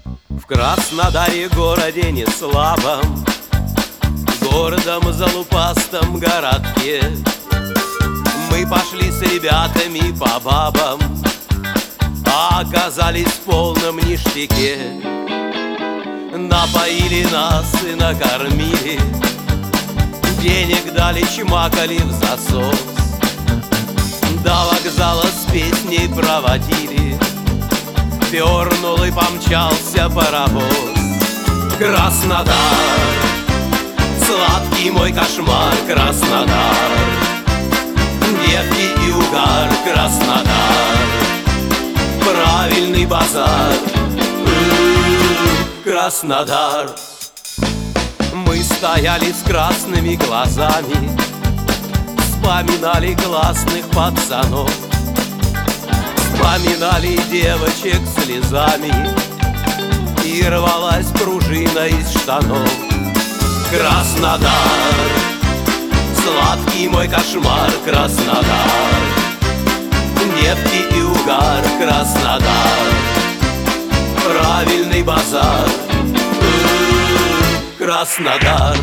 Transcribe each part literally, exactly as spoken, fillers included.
В Краснодаре, городе не слабом, городом залупастом городке, мы пошли с ребятами по бабам, а оказались в полном ништяке. Напоили нас и накормили, денег дали, чмакали в засос, до вокзала с песней проводили, пернул и помчался паровоз. Краснодар, сладкий мой кошмар, Краснодар, девки и угар, Краснодар, правильный базар, Краснодар. Мы стояли с красными глазами, вспоминали классных пацанов, вспоминали девочек слезами, и рвалась пружина из штанов. Краснодар, сладкий мой кошмар, Краснодар, девки и угар, Краснодар, правильный базар, Краснодар.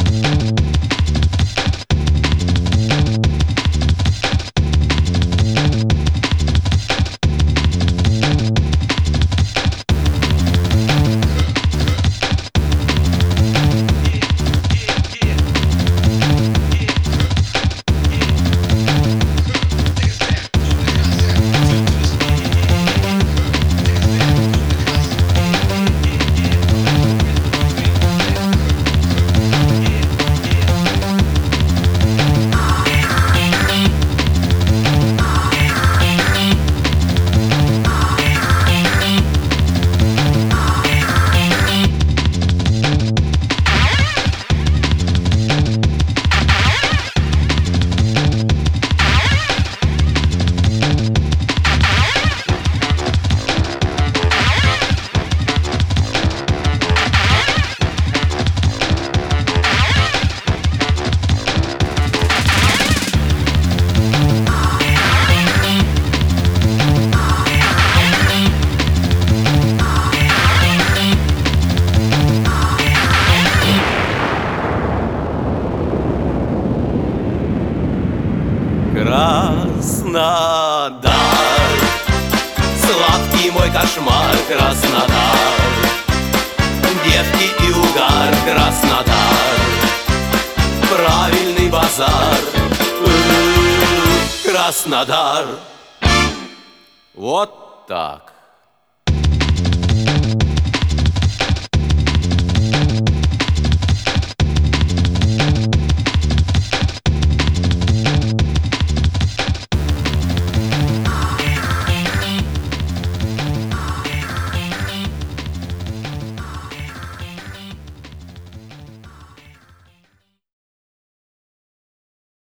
Краснодар, сладкий мой кошмар, Краснодар, девки и угар, Краснодар, правильный базар, Краснодар. Вот так.